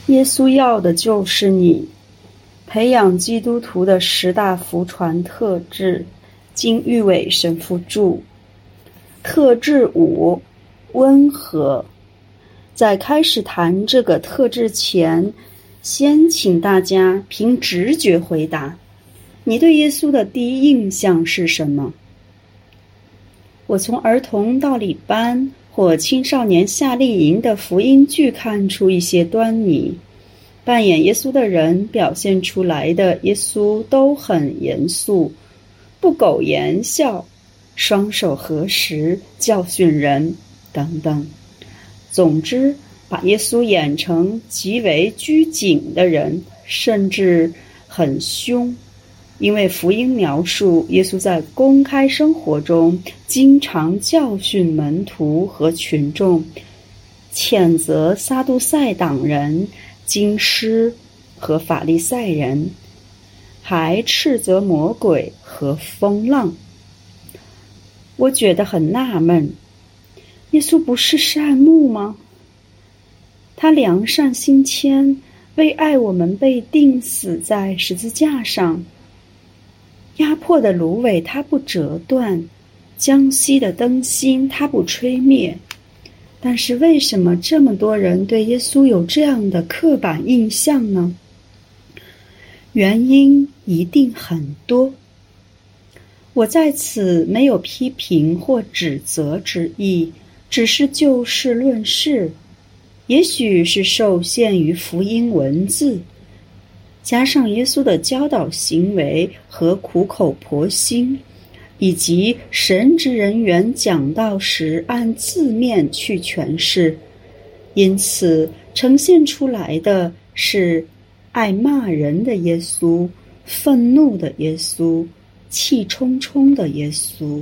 耶稣要的就是你。培养基督徒的10大福传特质，金玉伟神父注。特质5，温和。在开始谈这个特质前，先请大家凭直觉回答，你对耶稣的第一印象是什么？我从儿童道理班或青少年夏令营的福音剧看出一些端倪。扮演耶稣的人表现出来的耶稣都很严肃，不苟言笑，双手合十教训人等等。总之，把耶稣演成极为拘谨的人，甚至很凶。因为福音描述耶稣在公开生活中经常教训门徒和群众，谴责撒杜塞党人、经师和法利赛人，还斥责魔鬼和风浪。我觉得很纳闷，耶稣不是善牧吗？他良善心谦，为爱我们被钉死在十字架上。压迫的芦苇他不折断，将熄的灯芯他不吹灭。但是为什么这么多人对耶稣有这样的刻板印象呢？原因一定很多。我在此没有批评或指责之意，只是就事论事。也许是受限于福音文字，加上耶稣的教导行为和苦口婆心，以及神职人员讲道时按字面去诠释，因此呈现出来的是爱骂人的耶稣，愤怒的耶稣，气冲冲的耶稣。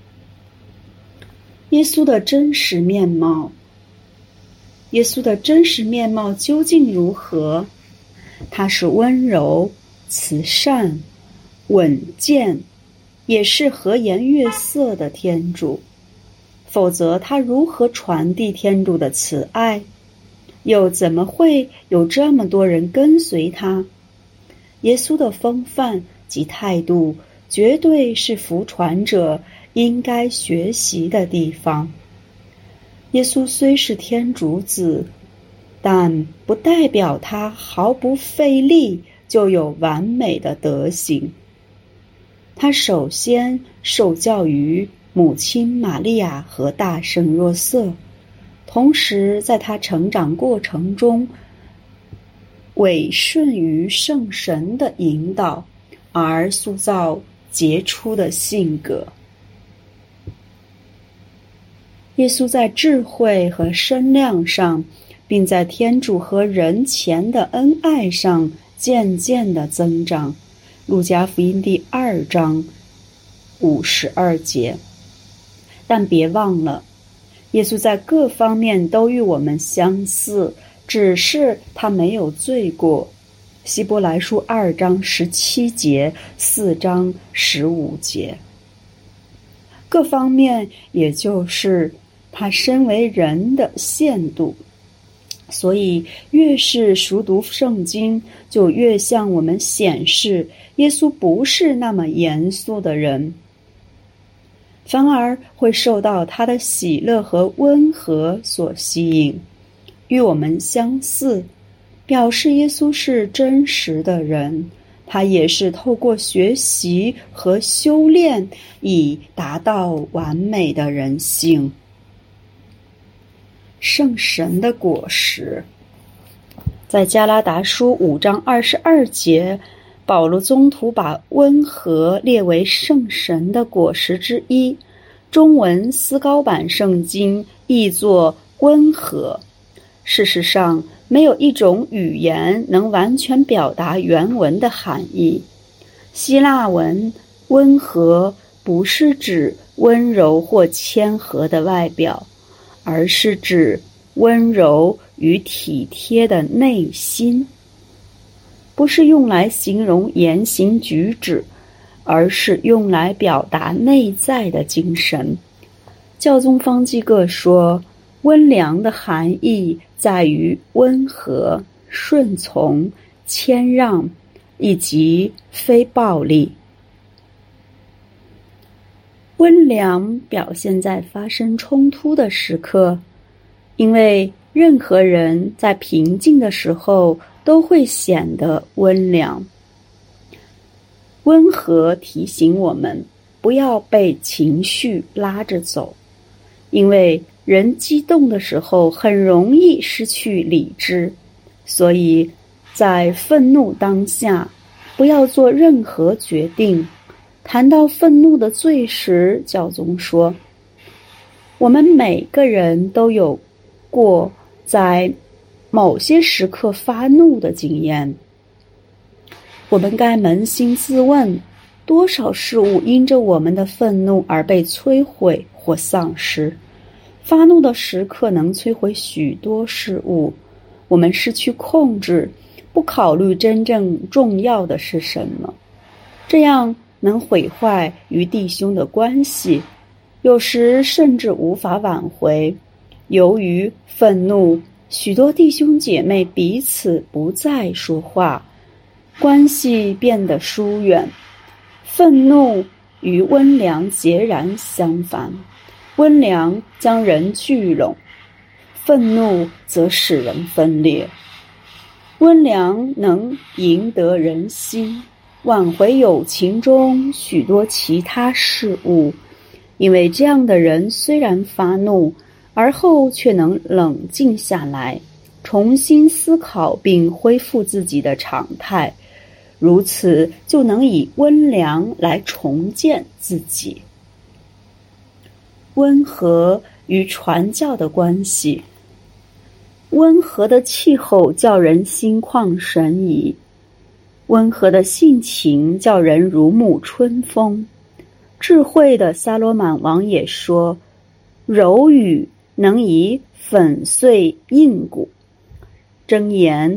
耶稣的真实面貌，耶稣的真实面貌究竟如何？他是温柔、慈善、稳健，也是和颜悦色的天主。否则他如何传递天主的慈爱？又怎么会有这么多人跟随他？耶稣的风范及态度绝对是福传者应该学习的地方。耶稣虽是天主子，但不代表他毫不费力就有完美的德行。他首先受教于母亲玛利亚和大圣若瑟，同时在他成长过程中委顺于圣神的引导，而塑造杰出的性格。耶稣在智慧和身量上，并在天主和人前的恩爱上渐渐地增长。路加福音第2章52节。但别忘了，耶稣在各方面都与我们相似，只是他没有罪过。希伯来书2章17节、4章15节。各方面也就是他身为人的限度。所以越是熟读圣经，就越向我们显示耶稣不是那么严肃的人，反而会受到他的喜乐和温和所吸引，与我们相似，表示耶稣是真实的人。他也是透过学习和修炼以达到完美的人性。圣神的果实，在加拉达书5章22节，保罗宗徒把温和列为圣神的果实之一，中文思高版圣经译作温和。事实上，没有一种语言能完全表达原文的含义。希腊文温和不是指温柔或谦和的外表，而是指温柔与体贴的内心，不是用来形容言行举止，而是用来表达内在的精神。教宗方济各说，温良的含义在于温和， 顺从、谦让以及非暴力。温良表现在发生冲突的时刻，因为任何人在平静的时候都会显得温良。温和提醒我们不要被情绪拉着走，因为人激动的时候很容易失去理智，所以在愤怒当下不要做任何决定。谈到愤怒的罪时，教宗说，我们每个人都有过在某些时刻发怒的经验。我们该扪心自问，多少事物因着我们的愤怒而被摧毁或丧失。发怒的时刻能摧毁许多事物，我们失去控制，不考虑真正重要的是什么，这样能毁坏与弟兄的关系，有时甚至无法挽回。由于愤怒，许多弟兄姐妹彼此不再说话，关系变得疏远。愤怒与温良截然相反，温良将人聚拢，愤怒则使人分裂。温良能赢得人心，挽回友情中许多其他事物，因为这样的人虽然发怒，而后却能冷静下来，重新思考并恢复自己的常态，如此就能以温良来重建自己。温和与传教的关系。温和的气候叫人心旷神怡，温和的性情叫人如沐春风。智慧的撒罗满王也说，柔语能以粉碎硬骨。箴言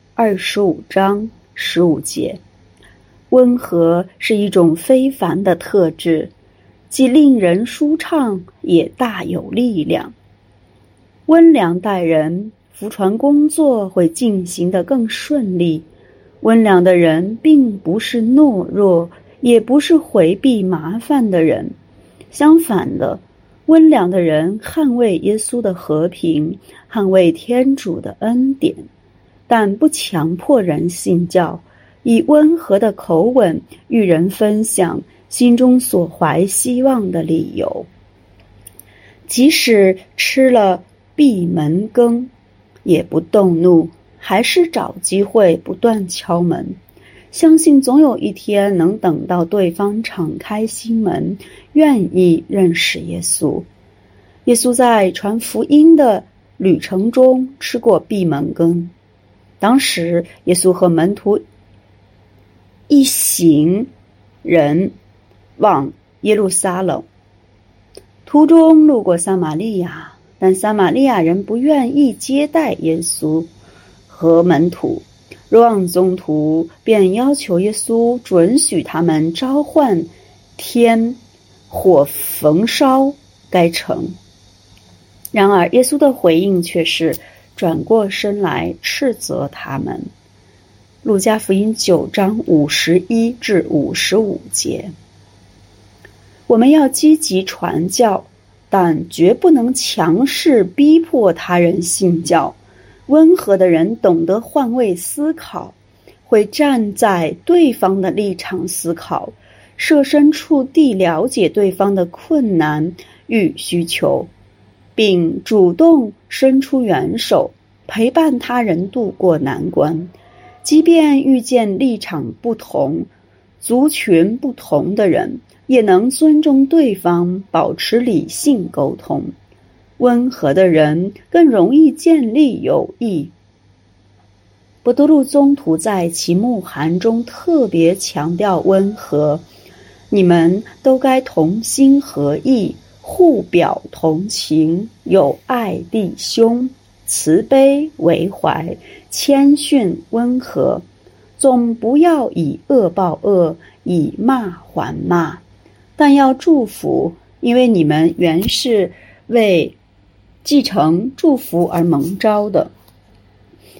25章15节。温和是一种非凡的特质，既令人舒畅，也大有力量。温良待人，福传工作会进行得更顺利。温良的人并不是懦弱，也不是回避麻烦的人，相反的，温良的人捍卫耶稣的和平，捍卫天主的恩典，但不强迫人信教，以温和的口吻与人分享心中所怀希望的理由。即使吃了闭门羹，也不动怒，还是找机会不断敲门，相信总有一天能等到对方敞开心门，愿意认识耶稣。耶稣在传福音的旅程中吃过闭门羹，当时耶稣和门徒一行人往耶路撒冷，途中路过撒玛利亚，但撒玛利亚人不愿意接待耶稣和门徒。若望宗徒便要求耶稣准许他们召唤天火焚烧该城。然而耶稣的回应却是转过身来斥责他们。路加福音9章51至55节。我们要积极传教，但绝不能强势逼迫他人信教。温和的人懂得换位思考，会站在对方的立场思考，设身处地了解对方的困难与需求，并主动伸出援手，陪伴他人度过难关。即便遇见立场不同、族群不同的人，也能尊重对方，保持理性沟通。温和的人更容易建立友谊。伯多禄宗徒在其牧函中特别强调温和，你们都该同心合意，互表同情，友爱弟兄，慈悲为怀，谦逊温和，总不要以恶报恶，以骂还骂，但要祝福，因为你们原是为继承祝福而蒙召的。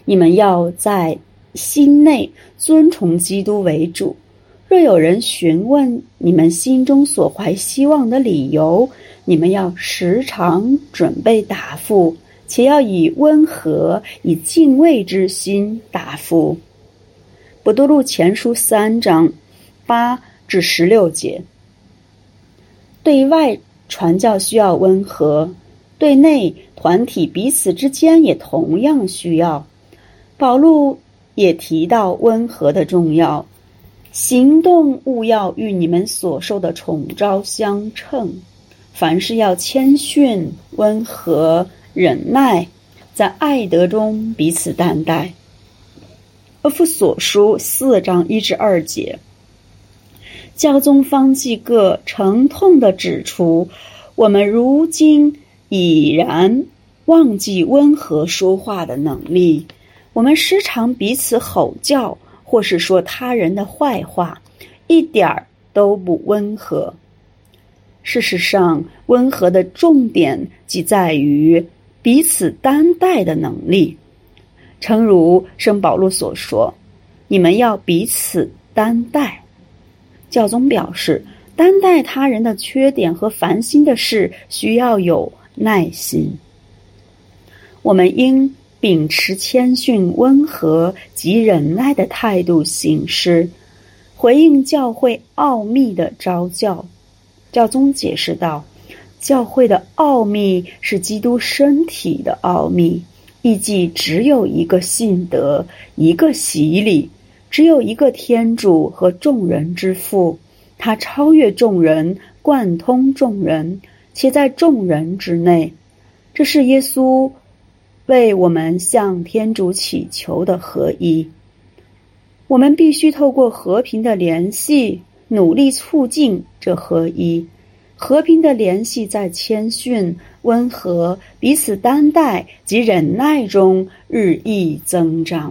你们要在心内尊崇基督为主。若有人询问你们心中所怀希望的理由，你们要时常准备答复，且要以温和、以敬畏之心答复。伯多禄前书3章8至16节。对外传教需要温和，对内团体彼此之间也同样需要。保禄也提到温和的重要，行动务要与你们所受的宠召相称，凡事要谦逊、温和、忍耐，在爱德中彼此担待。以弗所书4章1至2节。教宗方济各沉痛地指出，我们如今已然忘记温和说话的能力，我们时常彼此吼叫，或是说他人的坏话，一点儿都不温和。事实上，温和的重点即在于彼此担待的能力。诚如圣保禄所说，你们要彼此担待。教宗表示，担待他人的缺点和烦心的事需要有耐心。我们应秉持谦逊、温和及忍耐的态度行事，回应教会奥秘的召教。教宗解释道，教会的奥秘是基督身体的奥秘，亦即只有一个信德，一个洗礼，只有一个天主和众人之父，他超越众人，贯通众人，且在众人之内。这是耶稣为我们向天主祈求的合一。我们必须透过和平的联系，努力促进这合一。和平的联系在谦逊、温和、彼此担待及忍耐中日益增长。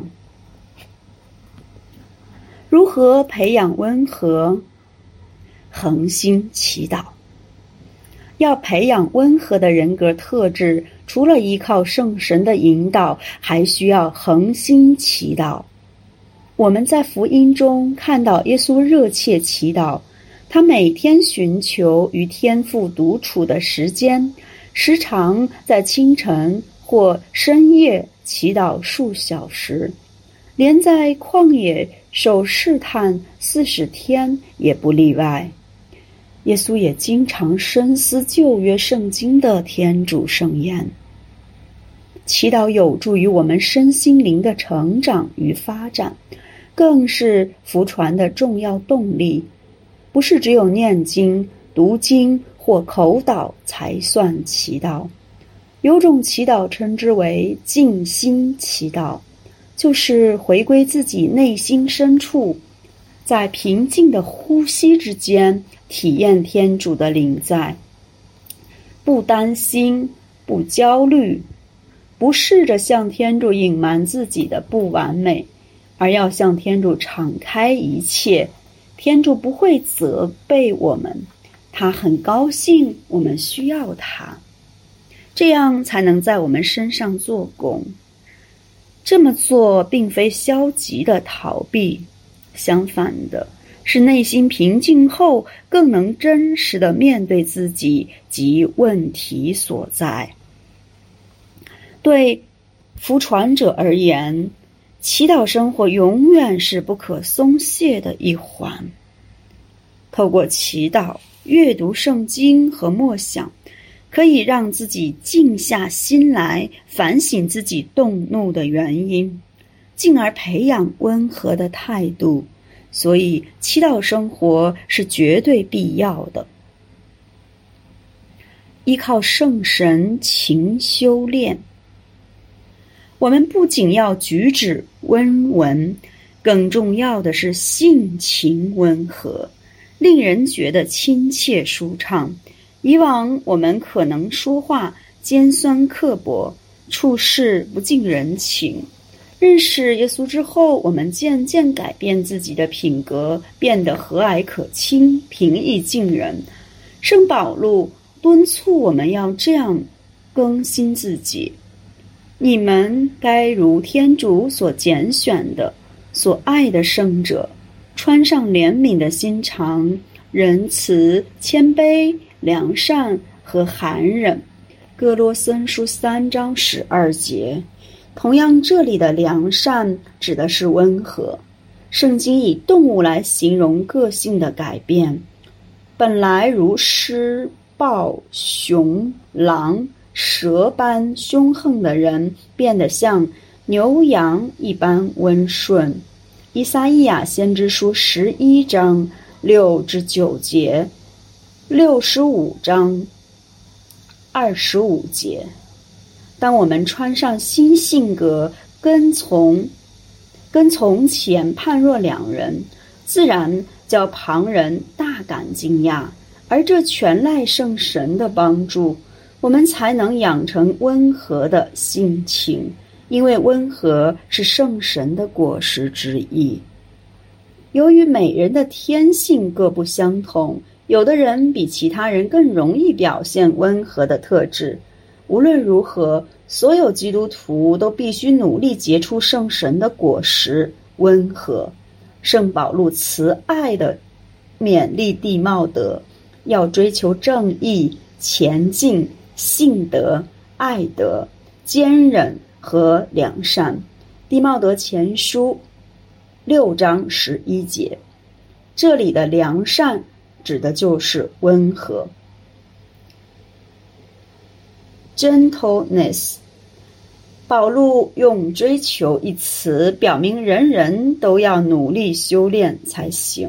如何培养温和？恒心祈祷。要培养温和的人格特质，除了依靠圣神的引导，还需要恒心祈祷。我们在福音中看到耶稣热切祈祷，他每天寻求与天父独处的时间，时常在清晨或深夜祈祷数小时，连在旷野受试探40天也不例外。耶稣也经常深思旧约圣经的天主圣言。祈祷有助于我们身心灵的成长与发展，更是福传的重要动力。不是只有念经、读经或口祷才算祈祷。有种祈祷称之为静心祈祷，就是回归自己内心深处，在平静的呼吸之间体验天主的临在，不担心，不焦虑，不试着向天主隐瞒自己的不完美，而要向天主敞开一切。天主不会责备我们，他很高兴我们需要他，这样才能在我们身上做工。这么做并非消极的逃避，相反的，是内心平静后更能真实的面对自己及问题所在。对福传者而言，祈祷生活永远是不可松懈的一环。透过祈祷、阅读圣经和默想，可以让自己静下心来反省自己动怒的原因，进而培养温和的态度。所以祈祷生活是绝对必要的。依靠圣神勤修炼，我们不仅要举止温文，更重要的是性情温和，令人觉得亲切舒畅。以往我们可能说话尖酸刻薄，处事不近人情。认识耶稣之后，我们渐渐改变自己的品格，变得和蔼可亲，平易近人。圣保禄敦促我们要这样更新自己。 你们该如天主所拣选的、所爱的圣者，穿上怜悯的心肠、仁慈、谦卑、良善和含忍。哥罗森书3章12节。同样，这里的良善指的是温和。圣经以动物来形容个性的改变，本来如狮、豹、熊、狼、蛇般凶横的人，变得像牛羊一般温顺。以撒意亚先知书11章6至9节，65章25节。当我们穿上新性格，跟从前判若两人，自然叫旁人大感惊讶，而这全赖圣神的帮助，我们才能养成温和的性情，因为温和是圣神的果实之一。由于每人的天性各不相同，有的人比其他人更容易表现温和的特质。无论如何，所有基督徒都必须努力结出圣神的果实——温和。圣保禄慈爱地勉励弟茂德，要追求正义、前进、信德、爱德、坚忍和良善。弟茂德前书6章11节。这里的良善指的就是温和。Gentleness， 保禄用追求一词表明人人都要努力修炼才行。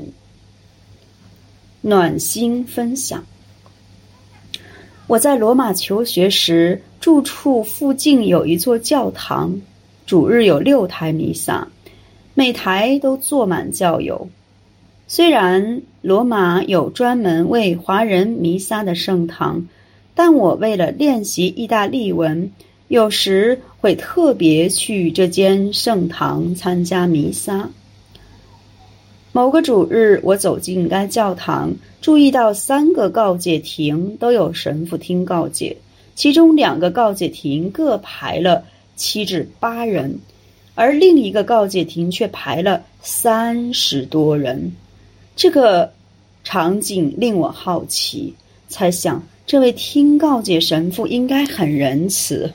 暖心分享。我在罗马求学时，住处附近有一座教堂，主日有6台弥撒，每台都坐满教友。虽然罗马有专门为华人弥撒的圣堂，但我为了练习意大利文，有时会特别去这间圣堂参加弥撒。某个主日，我走进该教堂，注意到3个告解亭都有神父听告解，其中2个告解亭各排了7至8人，而另一个告解亭却排了30多人。这个场景令我好奇，猜想这位听告解神父应该很仁慈。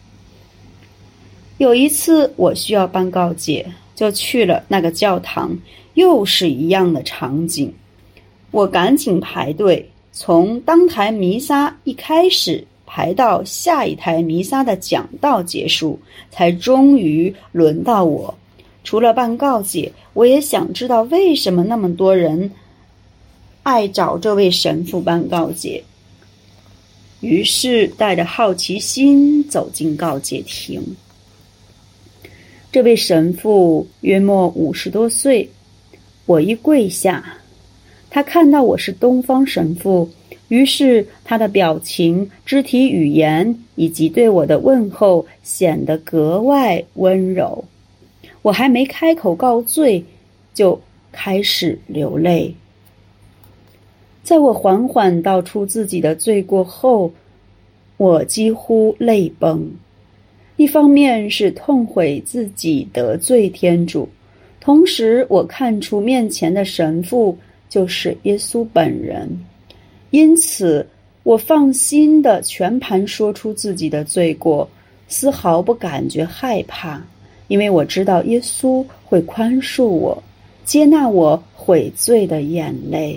有一次我需要办告解，就去了那个教堂，又是一样的场景。我赶紧排队，从当台弥撒一开始排到下一台弥撒的讲道结束，才终于轮到我。除了办告解，我也想知道为什么那么多人爱找这位神父办告解。于是带着好奇心走进告解亭。这位神父约莫50多岁，我一跪下，他看到我是东方神父，于是他的表情、肢体语言以及对我的问候显得格外温柔。我还没开口告罪，就开始流泪。在我缓缓道出自己的罪过后，我几乎泪崩。一方面是痛悔自己得罪天主，同时我看出面前的神父就是耶稣本人，因此我放心地全盘说出自己的罪过，丝毫不感觉害怕，因为我知道耶稣会宽恕我，接纳我悔罪的眼泪。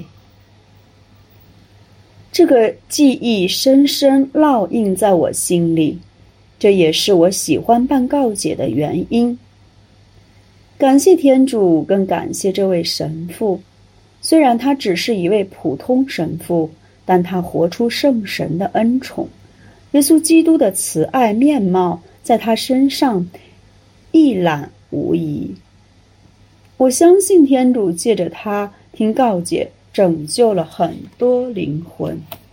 这个记忆深深烙印在我心里，这也是我喜欢办告解的原因。感谢天主，更感谢这位神父。虽然他只是一位普通神父，但他活出圣神的恩宠。耶稣基督的慈爱面貌在他身上一览无遗。我相信天主借着他听告解，拯救了很多灵魂。